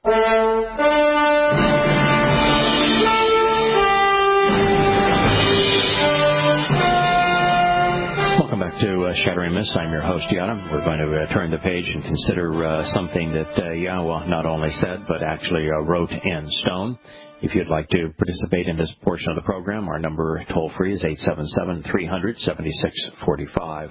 Welcome back to Shattering Myths. I'm your host, Yada. We're going to turn the page and consider something that Yahweh not only said, but actually wrote in stone. If you'd like to participate in this portion of the program, our number toll-free is 877-300-7645.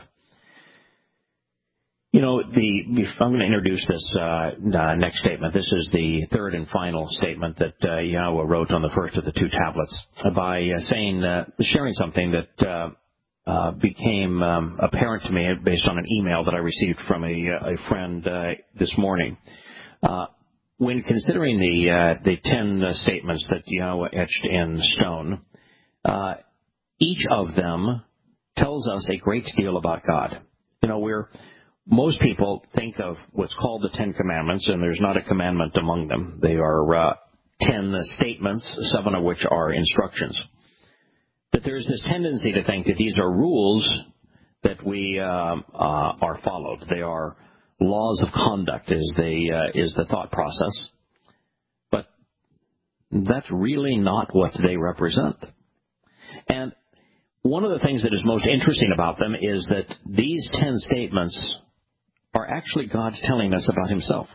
You know, I'm going to introduce this next statement. This is the third and final statement that Yahweh wrote on the first of the two tablets by sharing something that became apparent to me based on an email that I received from a friend this morning. When considering the 10 statements that Yahweh etched in stone, each of them tells us a great deal about God. You know, most people think of what's called the 10 Commandments, and there's not a commandment among them. They are 10 statements, 7 of which are instructions. But there's this tendency to think that these are rules that we are followed. They are laws of conduct is the thought process. But that's really not what they represent. And one of the things that is most interesting about them is that these 10 statements are actually God telling us about himself.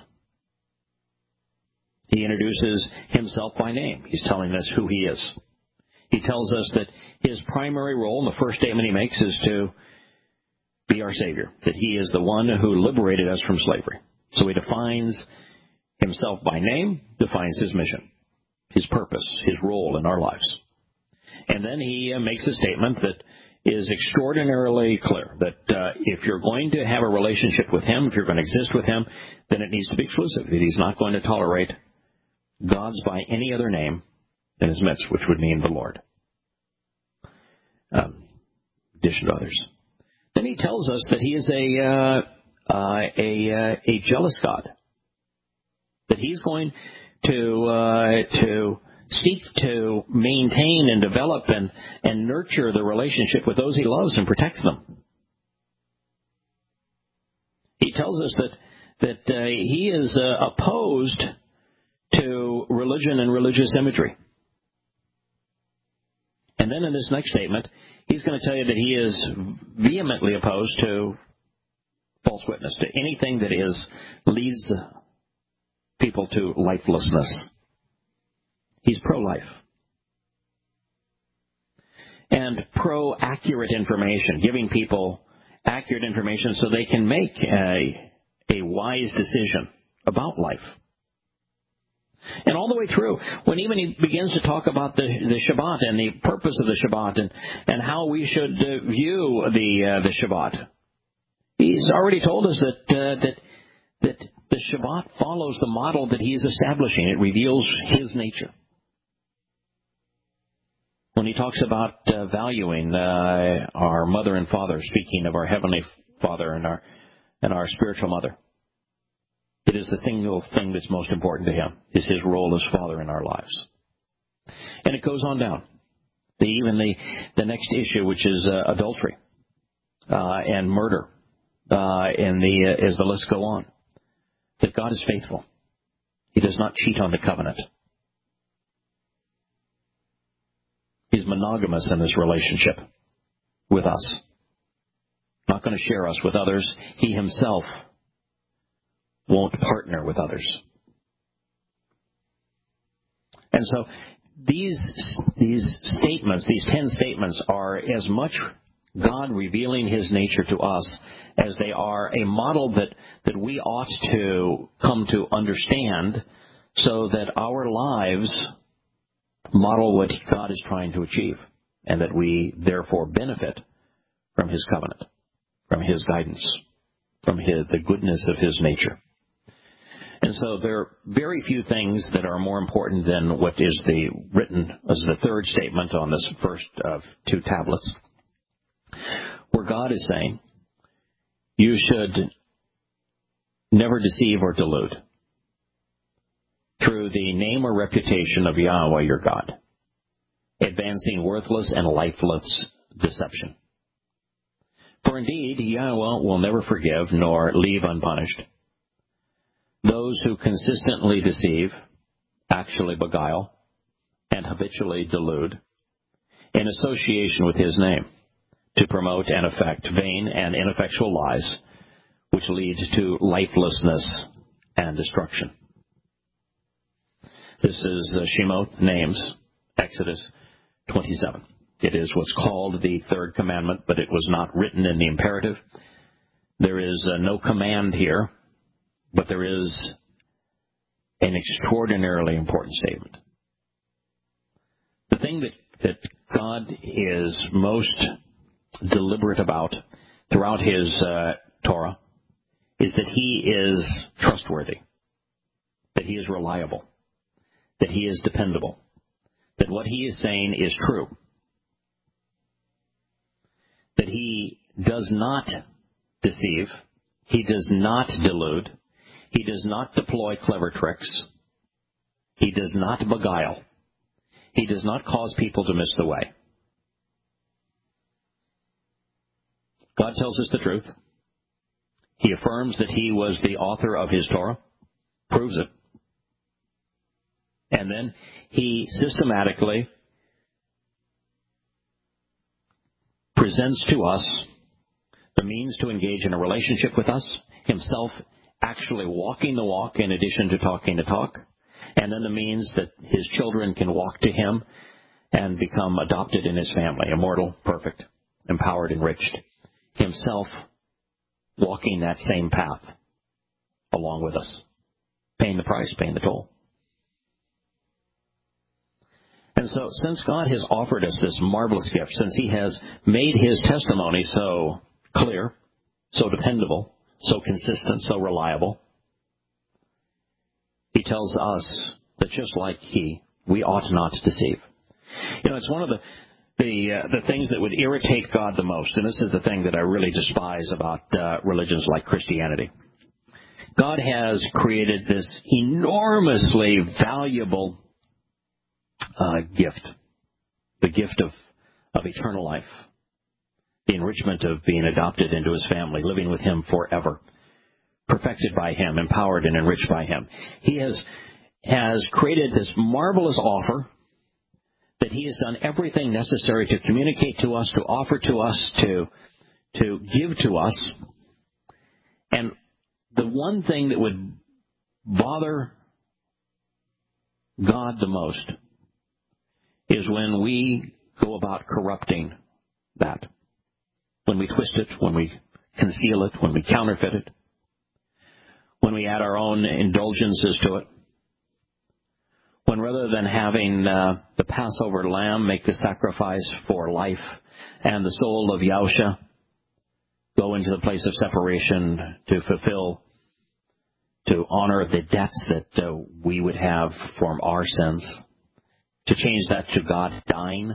He introduces himself by name. He's telling us who he is. He tells us that his primary role in the first statement he makes is to be our Savior, that he is the one who liberated us from slavery. So he defines himself by name, defines his mission, his purpose, his role in our lives. And then he makes a statement that is extraordinarily clear, that if you're going to have a relationship with him, if you're going to exist with him, then it needs to be exclusive, that he's not going to tolerate gods by any other name in his midst, which would mean the Lord, in addition to others. Then he tells us that he is a jealous God, that he's going to seek to maintain and develop and nurture the relationship with those he loves and protect them. He tells us that he is opposed to religion and religious imagery. And then in this next statement, he's going to tell you that he is vehemently opposed to false witness, to anything that leads people to lifelessness. He's pro-life. And pro-accurate information, giving people accurate information so they can make a wise decision about life. And all the way through, when even he begins to talk about the Shabbat and the purpose of the Shabbat and how we should view the Shabbat, he's already told us that the Shabbat follows the model that he is establishing. It reveals his nature. When he talks about valuing our mother and father, speaking of our heavenly Father and our spiritual mother, it is the single thing that's most important to him, is his role as Father in our lives. And it goes on down. Even the next issue, which is adultery and murder, as the list go on, that God is faithful. He does not cheat on the covenant. He's monogamous in this relationship with us. Not going to share us with others. He himself won't partner with others. And so these statements, these 10 statements, are as much God revealing his nature to us as they are a model that we ought to come to understand so that our lives model what God is trying to achieve, and that we therefore benefit from his covenant, from his guidance, from the goodness of his nature. And so there are very few things that are more important than what is written as the third statement on this first of two tablets, where God is saying, you should never deceive or delude through the name or reputation of Yahweh your God, advancing worthless and lifeless deception. For indeed, Yahweh will never forgive nor leave unpunished those who consistently deceive, actually beguile, and habitually delude, in association with his name, to promote and effect vain and ineffectual lies, which leads to lifelessness and destruction. This is Shemoth Names, Exodus 27. It is what's called the third commandment, but it was not written in the imperative. There is no command here, but there is an extraordinarily important statement. The thing that God is most deliberate about throughout his Torah is that he is trustworthy, that he is reliable, that he is dependable, that what he is saying is true, that he does not deceive, he does not delude, he does not deploy clever tricks, he does not beguile, he does not cause people to miss the way. God tells us the truth. He affirms that he was the author of his Torah, proves it, and then he systematically presents to us the means to engage in a relationship with us, himself actually walking the walk in addition to talking the talk, and then the means that his children can walk to him and become adopted in his family, immortal, perfect, empowered, enriched, himself walking that same path along with us, paying the price, paying the toll. And so, since God has offered us this marvelous gift, since he has made his testimony so clear, so dependable, so consistent, so reliable, he tells us that just like he, we ought not to deceive. You know, it's one of the things that would irritate God the most, and this is the thing that I really despise about religions like Christianity. God has created this enormously valuable gift, the gift of eternal life, the enrichment of being adopted into his family, living with him forever, perfected by him, empowered and enriched by him. He has created this marvelous offer that he has done everything necessary to communicate to us, to offer to us, to give to us. And the one thing that would bother God the most is when we go about corrupting that, when we twist it, when we conceal it, when we counterfeit it, when we add our own indulgences to it, when rather than having the Passover lamb make the sacrifice for life and the soul of Yahusha go into the place of separation to fulfill, to honor the debts that we would have from our sins, to change that to God dying,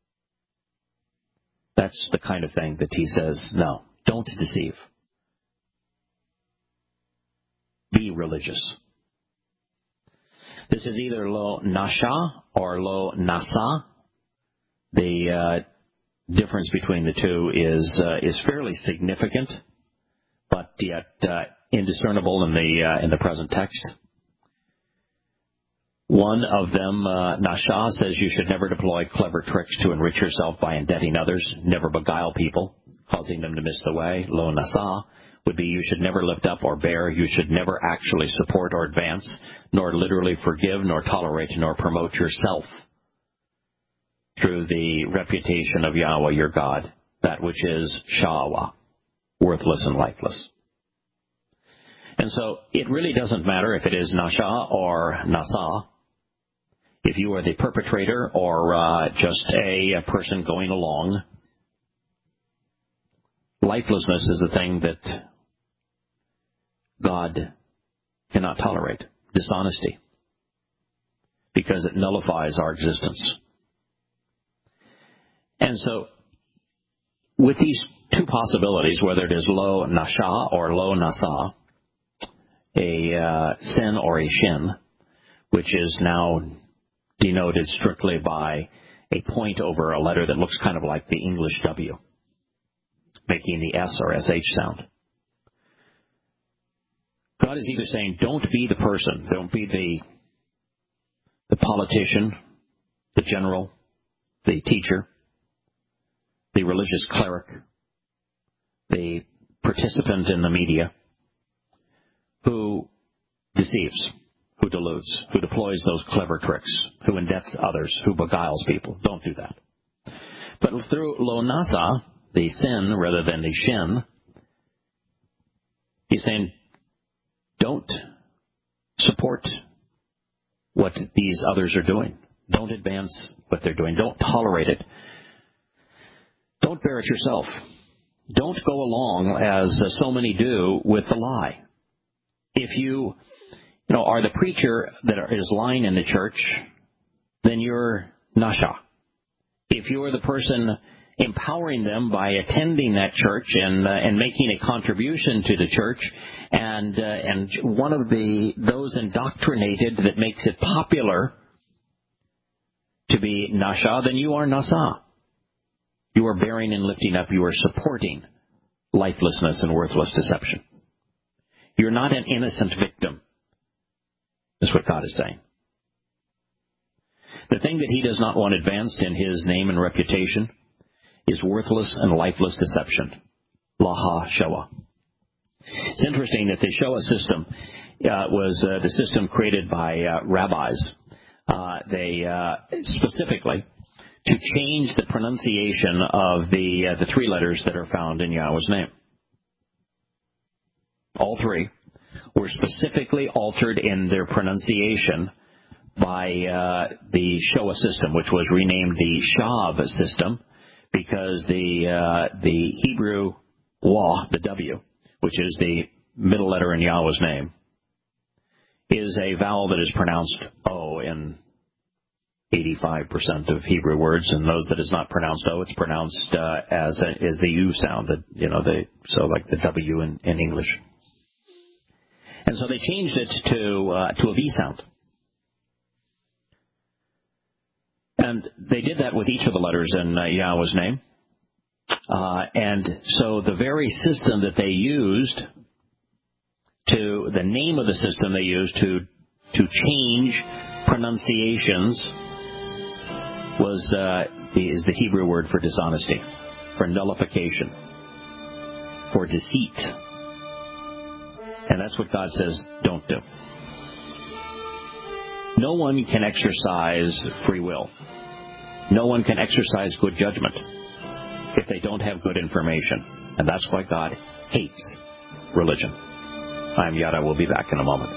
that's the kind of thing that he says, no, don't deceive. Be religious. This is either lo nasha or lo nasa. The difference between the two is fairly significant, but yet indiscernible in the present text. One of them, nasha, says you should never deploy clever tricks to enrich yourself by indebting others, never beguile people, causing them to miss the way. Lo nasa would be you should never lift up or bear, you should never actually support or advance, nor literally forgive, nor tolerate, nor promote yourself through the reputation of Yahweh your God, that which is sha'awa, worthless and lifeless. And so it really doesn't matter if it is nasha or nasa, if you are the perpetrator or just a person going along. Lifelessness is the thing that God cannot tolerate, dishonesty, because it nullifies our existence. And so, with these two possibilities, whether it is lo nasha or lo nasa, a sin or a shin, which is now denoted strictly by a point over a letter that looks kind of like the English W, making the S or SH sound. God is either saying, don't be the person, don't be the politician, the general, the teacher, the religious cleric, the participant in the media who deceives, who deludes, who deploys those clever tricks, who indebts others, who beguiles people. Don't do that. But through lo nasa, the sin rather than the shin, he's saying, don't support what these others are doing. Don't advance what they're doing. Don't tolerate it. Don't bear it yourself. Don't go along, as so many do, with the lie. If you are the preacher that is lying in the church, then you're nasha. If you're the person empowering them by attending that church and making a contribution to the church, and one of those indoctrinated that makes it popular to be nasha, then you are nasa. You are bearing and lifting up. You are supporting lifelessness and worthless deception. You're not an innocent victim. That's what God is saying. The thing that he does not want advanced in his name and reputation is worthless and lifeless deception. Laha Shoah. It's interesting that the Shoah system was the system created by rabbis. They specifically to change the pronunciation of the three letters that are found in Yahweh's name. All three were specifically altered in their pronunciation by the Shoah system, which was renamed the Shav system, because the Hebrew Wah, the W, which is the middle letter in Yahweh's name, is a vowel that is pronounced O in 85% of Hebrew words, and those that is not pronounced O, it's pronounced as the U sound, so like the W in English. And so they changed it to a V sound. And they did that with each of the letters in Yahweh's name. And so the very system that they used the name of the system they used to change pronunciations is the Hebrew word for dishonesty, for nullification, for deceit. And that's what God says, don't do. No one can exercise free will. No one can exercise good judgment if they don't have good information. And that's why God hates religion. I'm Yada. We'll be back in a moment.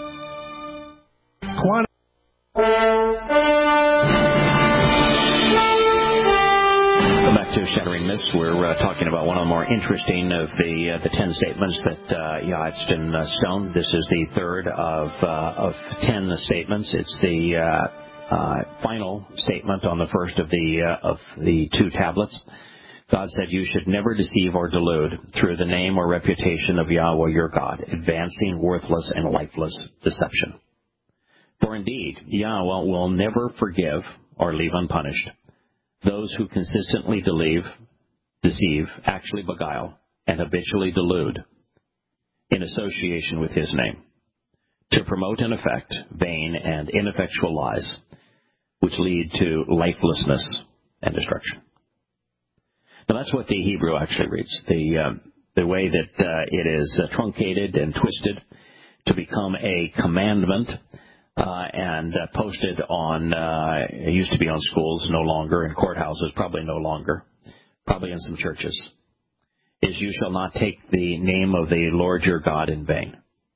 To Shattering Myths, we're talking about one of the more interesting of the 10 statements that etched in stone. This is the third of 10 statements. It's the final statement on the first of the two tablets. God said, "You should never deceive or delude through the name or reputation of Yahweh your God, advancing worthless and lifeless deception. For indeed, Yahweh will never forgive or leave unpunished those who consistently deceive, actually beguile, and habitually delude in association with his name, to promote and effect vain and ineffectual lies, which lead to lifelessness and destruction." Now that's what the Hebrew actually reads. The way that it is truncated and twisted to become a commandment and posted on, it used to be on schools, no longer, in courthouses, probably no longer, probably in some churches, is "You shall not take the name of the Lord your God in vain."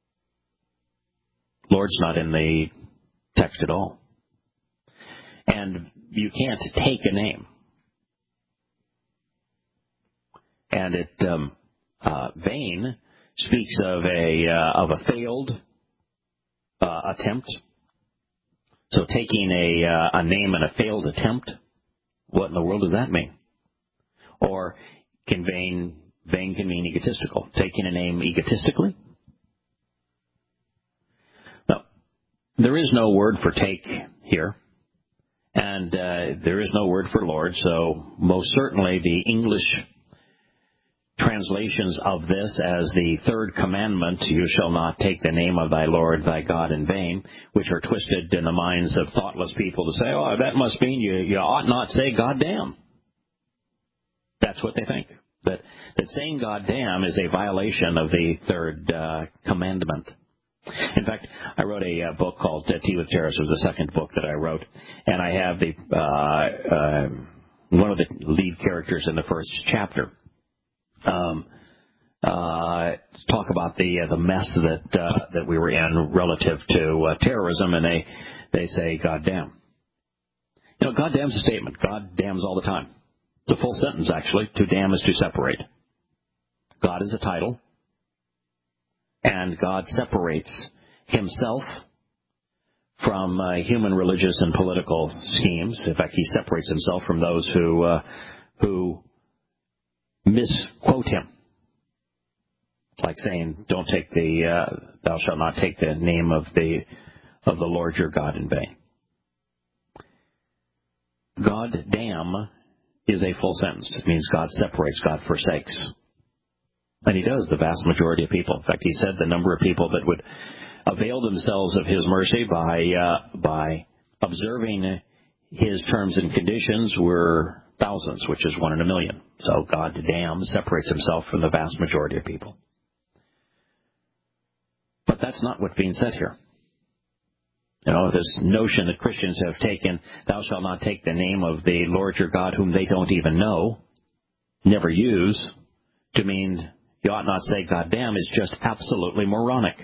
Lord's not in the text at all. And you can't take a name. And vain speaks of a failed attempt. So taking a name in a failed attempt, what in the world does that mean? Or vain can mean egotistical. Taking a name egotistically? No. There is no word for take here. And there is no word for Lord, so most certainly the English translations of this as the third commandment, you shall not take the name of thy Lord thy God in vain, which are twisted in the minds of thoughtless people to say, oh, that must mean you ought not say God damn. That's what they think. That saying God damn is a violation of the third commandment. In fact, I wrote a book called Tea with Terrorists. It was the second book that I wrote, and I have the one of the lead characters in the first chapter talk about the mess that we were in relative to terrorism, and they say God damn. You know, God damn's a statement. God damns all the time. It's a full sentence, actually. To damn is to separate. God is a title, and God separates himself from human religious and political schemes. In fact, he separates himself from those who misquote him. It's like saying, "Don't take thou shalt not take the name of the Lord your God in vain." God damn is a full sentence. It means God separates, God forsakes. And he does, the vast majority of people. In fact, he said the number of people that would avail themselves of his mercy by observing his terms and conditions were thousands, which is 1 in a million. So God damn separates himself from the vast majority of people. But that's not what's being said here. You know, this notion that Christians have taken, thou shalt not take the name of the Lord your God whom they don't even know, never use, to mean you ought not say God damn, is just absolutely moronic.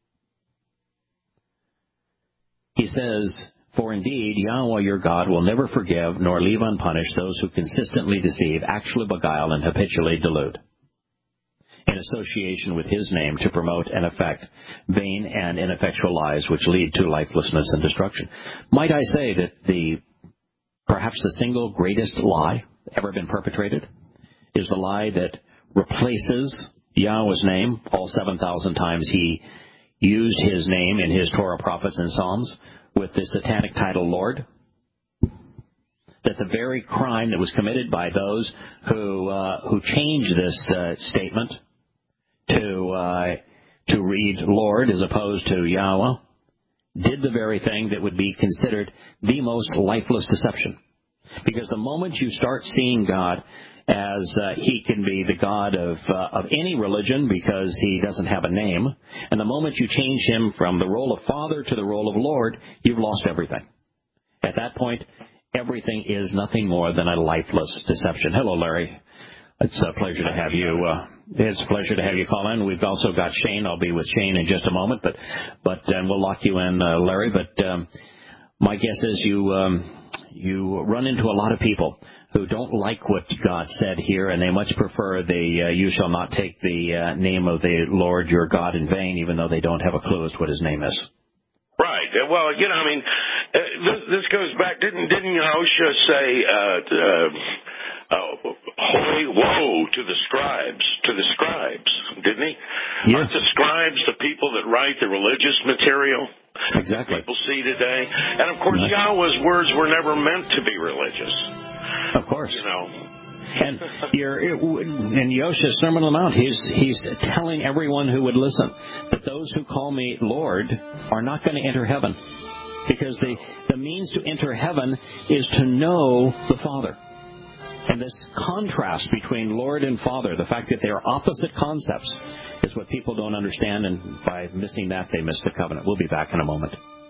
He says, for indeed, Yahweh your God will never forgive nor leave unpunished those who consistently deceive, actually beguile, and habitually delude, in association with his name to promote and effect vain and ineffectual lies which lead to lifelessness and destruction. Might I say that perhaps the single greatest lie ever been perpetrated is the lie that replaces Yahweh's name. All 7,000 times he used his name in his Torah, prophets, and Psalms with the satanic title Lord. That the very crime that was committed by those who changed this statement to read Lord as opposed to Yahweh did the very thing that would be considered the most lifeless deception. Because the moment you start seeing God as he can be the God of any religion because he doesn't have a name, and the moment you change him from the role of Father to the role of Lord, you've lost everything. At that point, everything is nothing more than a lifeless deception. Hello, Larry. It's a pleasure to have you. It's a pleasure to have you call in. We've also got Shane. I'll be with Shane in just a moment, but we'll lock you in, Larry. But my guess is you run into a lot of people who don't like what God said here, and they much prefer the you shall not take the name of the Lord your God in vain, even though they don't have a clue as to what his name is. Right. Well, you know, I mean, this goes back. Didn't Yahusha say, "Holy woe to the scribes"? Didn't he? Yes. Aren't the scribes the people that write the religious material? Exactly. People see today, and of course, Yahweh's words were never meant to be religious. Of course. You know. And in Yosha's Sermon on the Mount, he's telling everyone who would listen that those who call me Lord are not going to enter heaven, because the means to enter heaven is to know the Father. And this contrast between Lord and Father, the fact that they are opposite concepts, is what people don't understand, and by missing that, they miss the covenant. We'll be back in a moment.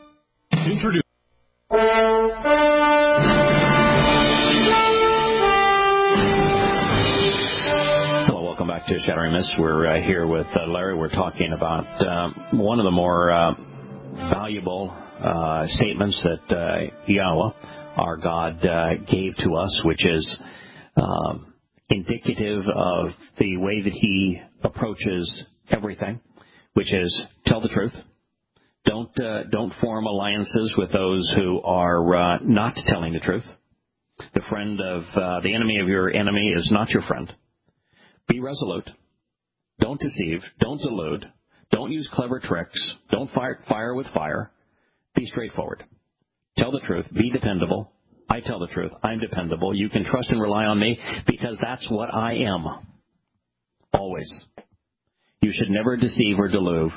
Welcome back to Shattering Myths. We're here with Larry. We're talking about one of the more valuable statements that Yahweh, our God, gave to us, which is indicative of the way that he approaches everything, which is tell the truth. Don't form alliances with those who are not telling the truth. The enemy of your enemy is not your friend. Be resolute. Don't deceive. Don't delude. Don't use clever tricks. Don't fire with fire. Be straightforward. Tell the truth. Be dependable. I tell the truth. I'm dependable. You can trust and rely on me because that's what I am. Always. You should never deceive or delude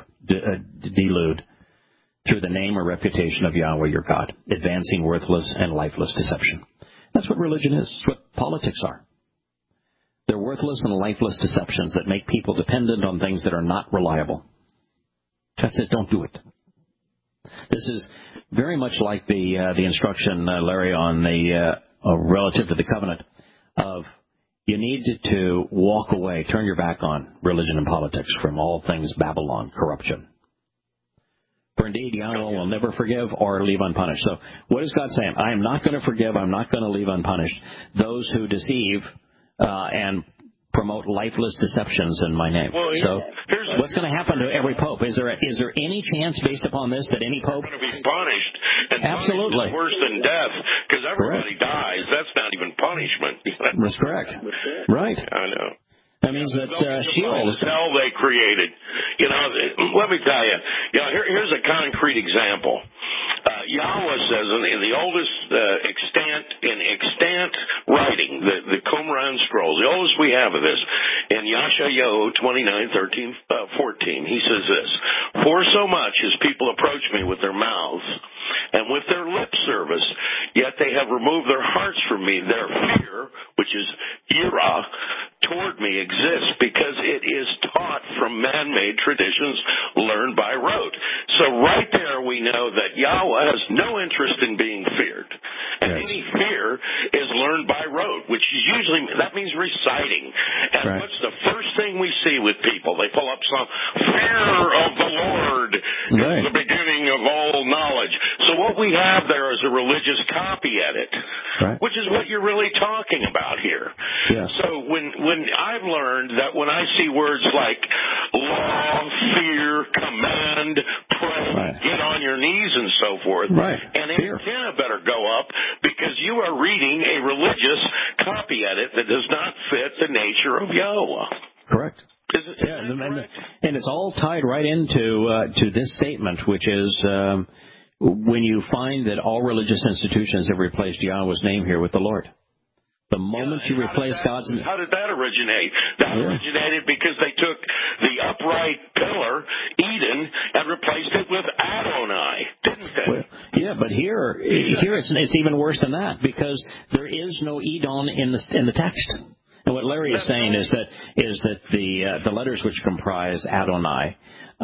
through the name or reputation of Yahweh your God, advancing worthless and lifeless deception. That's what religion is. That's what politics are. They're worthless and lifeless deceptions that make people dependent on things that are not reliable. That's it. Don't do it. This is very much like the instruction, Larry, on the relative to the covenant of you need to walk away, turn your back on religion and politics from all things Babylon, corruption. For indeed, Yahweh will never forgive or leave unpunished. So what is God saying? I am not going to forgive, I'm not going to leave unpunished those who deceive and promote lifeless deceptions in my name. Well, so what's going to happen to every pope? Is there any chance based upon this that any pope... going to be punished. And absolutely. Punished is worse than death, because everybody dies. That's not even punishment. That's correct. Right. I know. That means that Sheol is... hell they created. Let me tell you. Here's a concrete example. Yahweh says in the oldest extant writing, the Qumran scrolls, the oldest we have of this, in Yashayahu 29:13-14, he says this: "For so much as people approach me with their mouths and with their lip service, yet they have removed their hearts from me. Their fear, which is yirah, toward me exists because it is taught from man-made traditions learned by rote." So right there we know that Yahweh has no interest in being feared. And any fear is learned by rote, which is usually, that means reciting. And what's the first thing we see with people? They pull up some fear of the Lord is the beginning of all knowledge. So what we have there is a religious copy edit, which is what you're really talking about here. Yes. So when I've learned that when I see words like law, fear, command, pray, get on your knees and so forth, and antenna better go up because you are reading a religious copy edit that does not fit the nature of Yahweh. Correct. And it's all tied right into to this statement, which is when you find that all religious institutions have replaced Yahweh's name here with the Lord. The moment you replace God's name. How did that originate? That originated because they took the upright pillar, Eden, and replaced it with Adonai, didn't they? Well, but here it's even worse than that, because there is no Edom in the text. And what Larry is saying is that the letters which comprise Adonai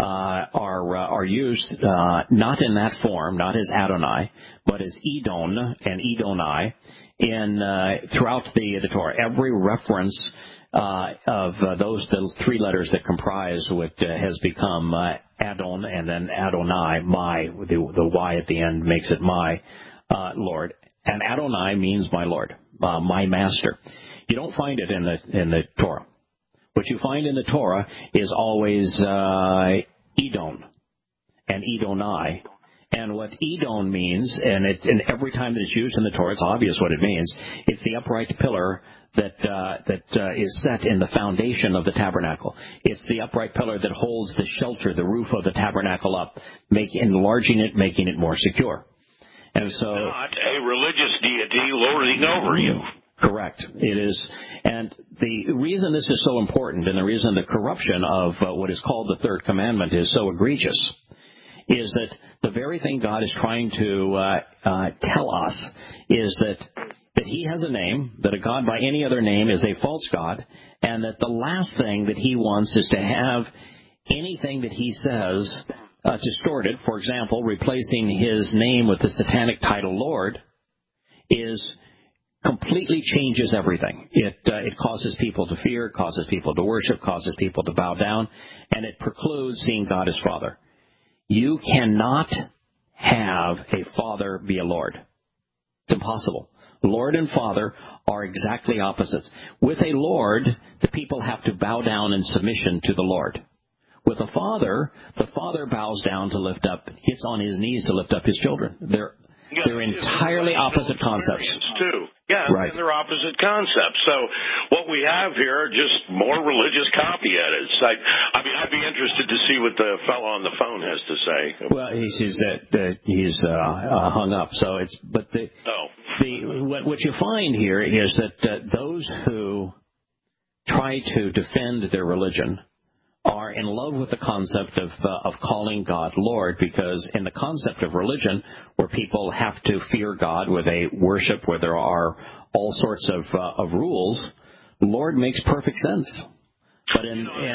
are used not in that form, not as Adonai, but as Edom and Edonai throughout the Torah. Every reference of the three letters that comprise what has become Adon and then Adonai, my, the Y at the end makes it my Lord. And Adonai means my Lord, my master. You don't find it in the Torah. What you find in the Torah is always Edom and Edonai. And what Edom means, and every time that it's used in the Torah, it's obvious what it means. It's the upright pillar that is set in the foundation of the tabernacle. It's the upright pillar that holds the shelter, the roof of the tabernacle up, enlarging it, making it more secure. And so, not a religious deity lording over you. Correct. It is. And the reason this is so important, and the reason the corruption of what is called the third commandment is so egregious, is that the very thing God is trying to tell us is that he has a name, that a God by any other name is a false God, and that the last thing that he wants is to have anything that he says distorted. For example, replacing his name with the satanic title Lord completely changes everything. It causes people to fear, causes people to worship, causes people to bow down, and it precludes seeing God as Father. You cannot have a father be a Lord. It's impossible. Lord and Father are exactly opposites. With a Lord, the people have to bow down in submission to the Lord. With a father, the father bows down to lift up, gets on his knees to lift up his children. They're entirely opposite concepts. Too. Yeah, right. And they're opposite concepts. So what we have here are just more religious copy edits. I'd be interested to see what the fellow on the phone has to say. Well, he's hung up. So what you find here is that those who try to defend their religion are in love with the concept of calling God Lord, because in the concept of religion, where people have to fear God, where they worship, where there are all sorts of rules, Lord makes perfect sense. But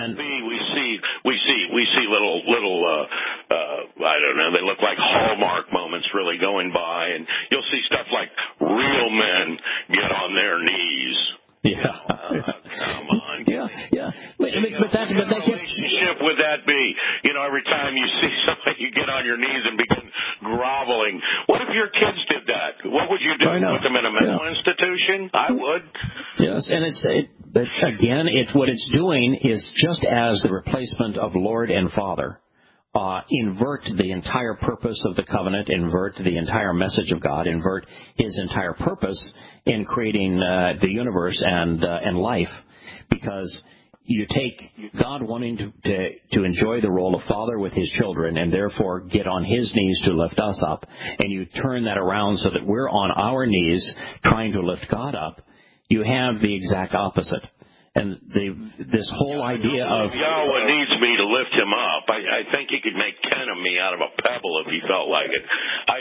we see little I don't know, they look like Hallmark moments really going by, and you'll see stuff like real men get on their knees. Yeah. Come on. Yeah. But that relationship would that be? Every time you see somebody, you get on your knees and begin groveling. What if your kids did that? What would you do? Put them in a mental institution? I would. Yes, and but again, what it's doing is, just as the replacement of Lord and Father invert the entire purpose of the covenant, invert the entire message of God, invert His entire purpose in creating the universe and life, because you take God wanting to enjoy the role of Father with His children and therefore get on His knees to lift us up, and you turn that around so that we're on our knees trying to lift God up. You have the exact opposite. And this whole idea of Yahweh needs me to lift him up. I think he could make 10 of me out of a pebble if he felt like it.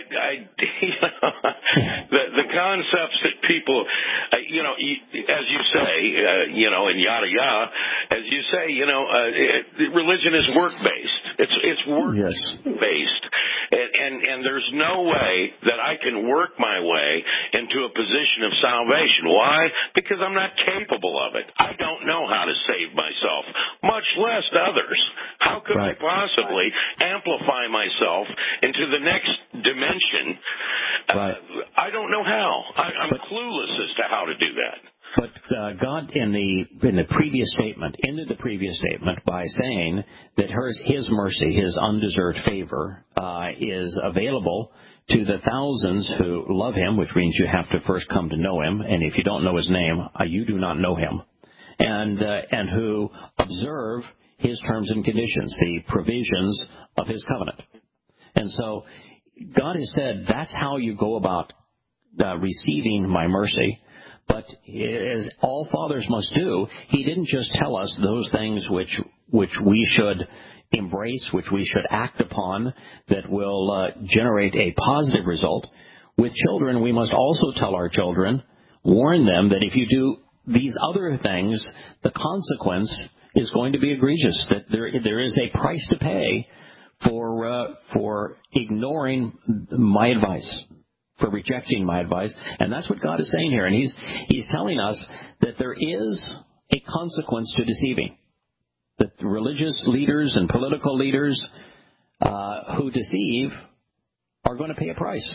The concepts that people, as you say, and yada yada, as you say, religion is work based. It's work based, and there's no way that I can work my way into a position of salvation. Why? Because I'm not capable of it. I don't know how to save myself, much less others. How could I possibly amplify myself into the next dimension? I don't know how. I'm clueless as to how to do that. But God, in the previous statement, ended the previous statement by saying that His mercy, His undeserved favor, is available to the thousands who love Him, which means you have to first come to know Him. And if you don't know His name, you do not know Him. And who observe His terms and conditions, the provisions of His covenant. And so God has said that's how you go about receiving my mercy. But as all fathers must do, He didn't just tell us those things which we should embrace, which we should act upon, that will generate a positive result. With children, we must also tell our children, warn them that if you do these other things, the consequence is going to be egregious, that there is a price to pay for ignoring my advice, for rejecting my advice. And that's what God is saying here. And He's telling us that there is a consequence to deceiving, that religious leaders and political leaders who deceive are going to pay a price.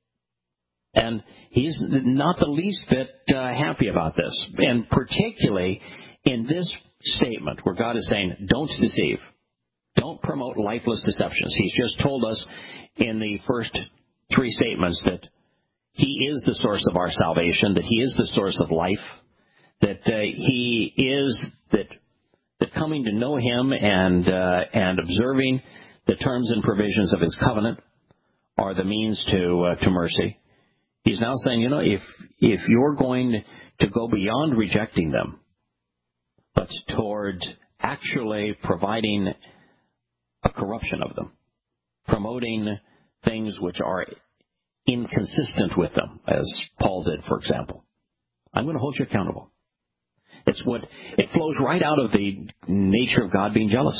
And He's not the least bit happy about this. And particularly in this statement where God is saying, don't deceive. Don't promote lifeless deceptions. He's just told us in the first 3 statements that He is the source of our salvation, that He is the source of life, that He is that coming to know Him and observing the terms and provisions of His covenant are the means to mercy. He's now saying, if you're going to go beyond rejecting them, but toward actually providing a corruption of them, promoting things which are inconsistent with them, as Paul did, for example, I'm going to hold you accountable. It flows right out of the nature of God being jealous.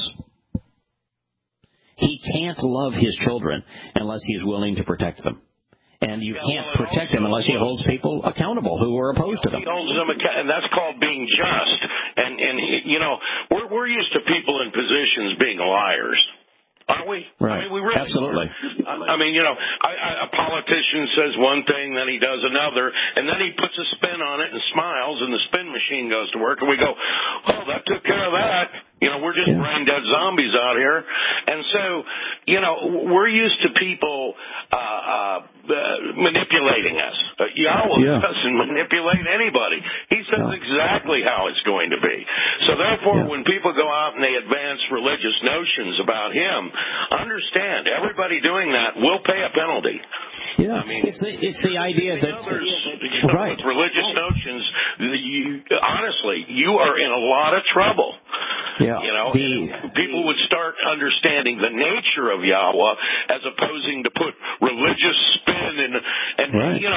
He can't love His children unless He's willing to protect them. And you can't protect Him unless He holds people accountable who are opposed to them. He holds them accountable, and that's called being just. And we're used to people in positions being liars, aren't we? Right. I mean, we really absolutely. A politician says one thing, then he does another, and then he puts a spin on it and smiles, and the spin machine goes to work, and we go, "Oh, that took care of that." We're just brain dead zombies out here. And so, we're used to people manipulating us. Yahweh doesn't manipulate anybody. He says exactly how it's going to be. So therefore, when people go out and they advance religious notions about him, understand, everybody doing that will pay a penalty. Yeah, I mean, it's the idea that others, with religious notions, honestly, you are in a lot of trouble. Yeah, people would start understanding the nature of Yahweh as opposing to put religious spin and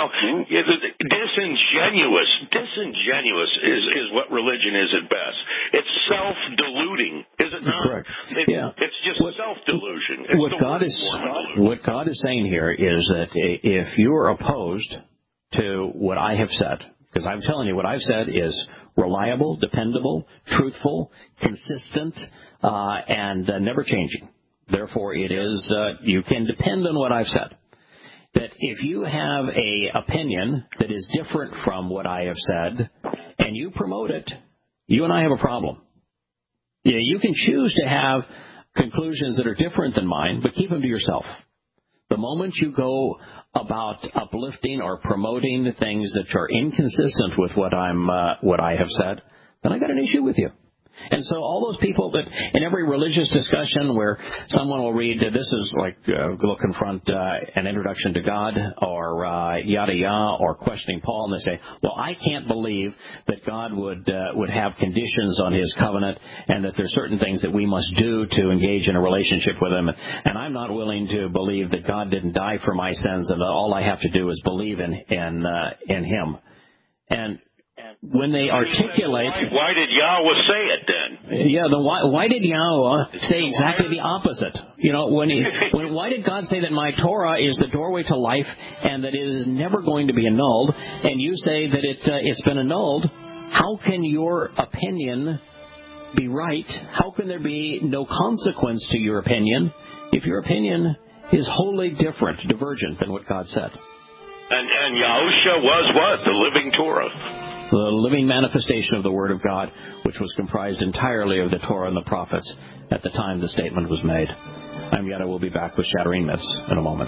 disingenuous is what religion is at best. It's self-deluding, is it not? Correct. It's just self-delusion. What God is saying here is that if you're opposed to what I have said, because I'm telling you what I've said is reliable, dependable, truthful, consistent, and never changing. Therefore, it is you can depend on what I've said. That if you have a opinion that is different from what I have said, and you promote it, you and I have a problem. Yeah, you can choose to have conclusions that are different than mine, but keep them to yourself. The moment you go about uplifting or promoting things that are inconsistent with what I have said, then I got an issue with you. And so all those people that in every religious discussion where someone will read, this is like will confront an introduction to God or yada yada or questioning Paul, and they say, well, I can't believe that God would have conditions on his covenant and that there's certain things that we must do to engage in a relationship with him. And I'm not willing to believe that God didn't die for my sins and that all I have to do is believe in him. And when they articulate, why did Yahweh say it then? Yeah, then why did Yahweh say exactly the opposite? Why did God say that my Torah is the doorway to life and that it is never going to be annulled? And you say that it's been annulled. How can your opinion be right? How can there be no consequence to your opinion if your opinion is wholly different, divergent than what God said? And Yahusha was what? The living Torah. The living manifestation of the Word of God, which was comprised entirely of the Torah and the prophets at the time the statement was made. I'm Yetta. We'll be back with Shattering Myths in a moment.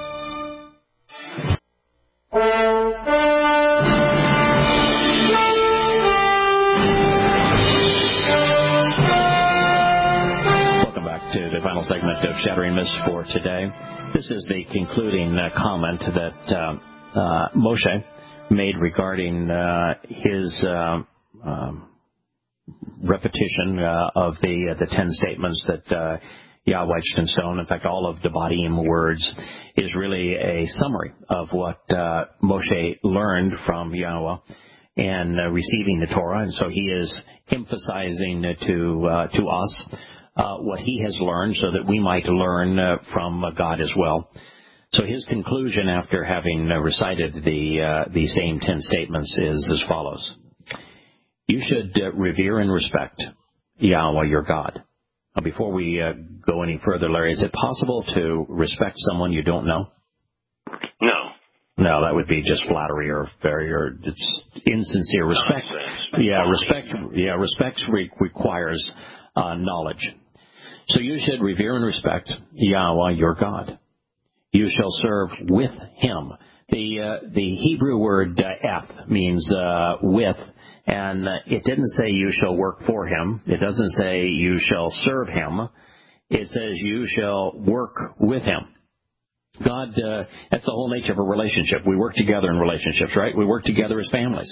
Welcome back to the final segment of Shattering Myths for today. This is the concluding comment that Moshe made regarding his repetition of the 10 statements that Yahweh etched in stone. In fact, all of Devarim words is really a summary of what Moshe learned from Yahweh and receiving the Torah. And so he is emphasizing to us what he has learned so that we might learn from God as well. So his conclusion after having recited the same 10 statements is as follows. You should revere and respect Yahweh, your God. Now, before we go any further, Larry, is it possible to respect someone you don't know? No. No, that would be just flattery or it's insincere. Respect. Respect requires knowledge. So you should revere and respect Yahweh, your God. You shall serve with him. The Hebrew word eth means with, and it didn't say you shall work for him. It doesn't say you shall serve him. It says you shall work with him. God, that's the whole nature of a relationship. We work together in relationships, right? We work together as families.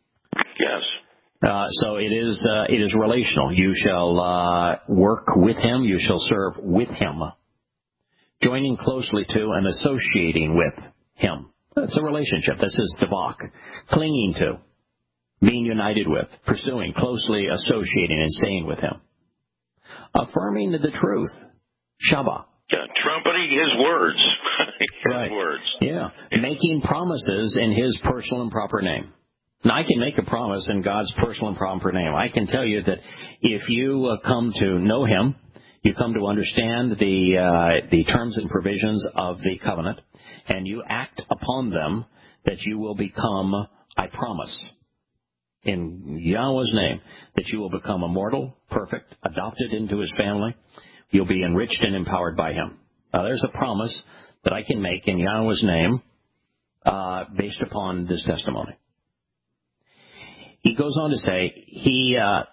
Yes. So it is relational. You shall work with him. You shall serve with him. Joining closely to and associating with him. That's a relationship. This is devak. Clinging to, being united with, pursuing, closely associating and staying with him. Affirming the truth. Shabbat. Yeah, trumpeting his words. Right. Words. Yeah. Making promises in his personal and proper name. Now, I can make a promise in God's personal and proper name. I can tell you that if you come to know him, you come to understand the terms and provisions of the covenant, and you act upon them, that you will become, I promise, in Yahweh's name, that you will become immortal, perfect, adopted into his family. You'll be enriched and empowered by him. Now, there's a promise that I can make in Yahweh's name based upon this testimony. He goes on to say, He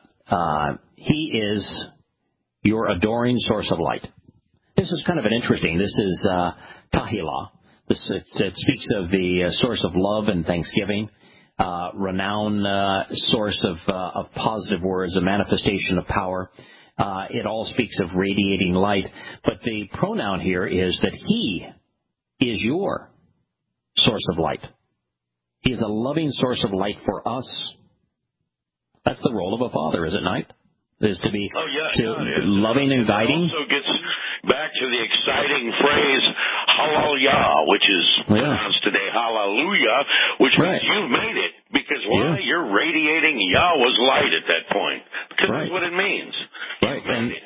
is your adoring source of light. This is kind of an interesting. This is Tahila. It speaks of the source of love and thanksgiving, renowned source of positive words, a manifestation of power. It all speaks of radiating light. But the pronoun here is that He is your source of light. He is a loving source of light for us. That's the role of a father, is it not? Is to be loving and guiding. It also gets back to the exciting phrase hallelujah, which is pronounced today hallelujah, which means you've made it. Because why? You're radiating Yahweh's light at that point. Because that's what it means. Right.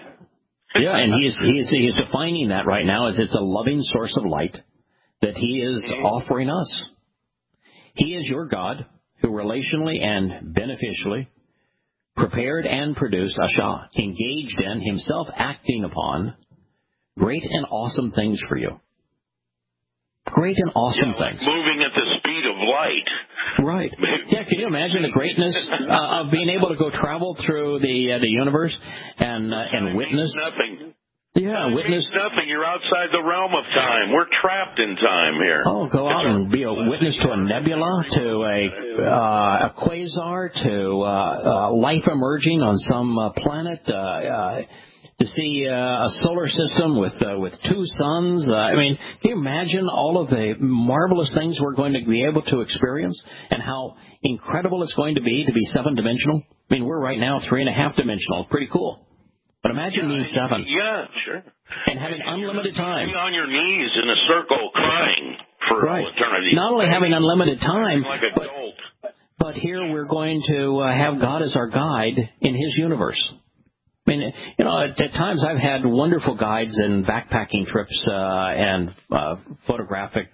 And he's defining that right now as it's a loving source of light that He is offering us. He is your God who relationally and beneficially prepared and produced, Ashah, engaged in, Himself acting upon, great and awesome things for you. Great and awesome things. Moving at the speed of light. Right. Yeah, can you imagine the greatness of being able to go travel through the universe and witness? Nothing. Yeah, witness. Nothing. You're outside the realm of time. We're trapped in time here. Oh, go out and be a witness to a nebula, to a quasar, to life emerging on some planet, to see a solar system with two suns. I mean, can you imagine all of the marvelous things we're going to be able to experience and how incredible it's going to be 7-dimensional? I mean, we're right now 3.5-dimensional. Pretty cool. But imagine being 7. Yeah, sure. And having unlimited time. Being on your knees in a circle crying for all eternity. Not only having unlimited time, like a dolt. but here we're going to have God as our guide in His universe. I mean, at times I've had wonderful guides in backpacking trips and photographic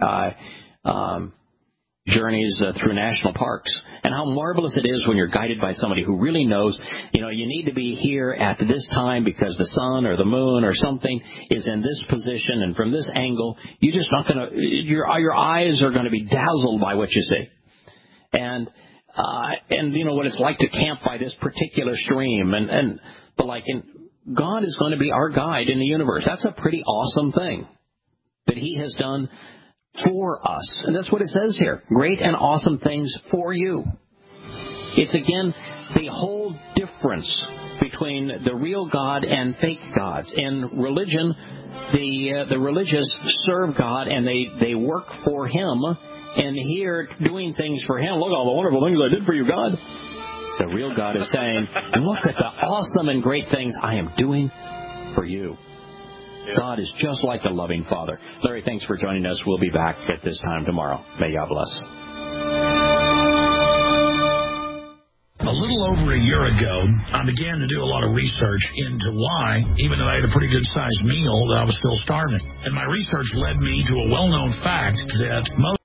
journeys through national parks, and how marvelous it is when you're guided by somebody who really knows, you need to be here at this time because the sun or the moon or something is in this position, and from this angle, you're just not going to, your eyes are going to be dazzled by what you see. And what it's like to camp by this particular stream and the like. And God is going to be our guide in the universe. That's a pretty awesome thing that He has done for us. And that's what it says here. Great and awesome things for you. It's, again, the whole difference between the real God and fake gods. In religion, the religious serve God and they work for Him. And here, doing things for Him. Look at all the wonderful things I did for you, God. The real God is saying, look at the awesome and great things I am doing for you. God is just like a loving Father. Larry, thanks for joining us. We'll be back at this time tomorrow. May God bless. A little over a year ago, I began to do a lot of research into why, even though I had a pretty good-sized meal, that I was still starving. And my research led me to a well-known fact that most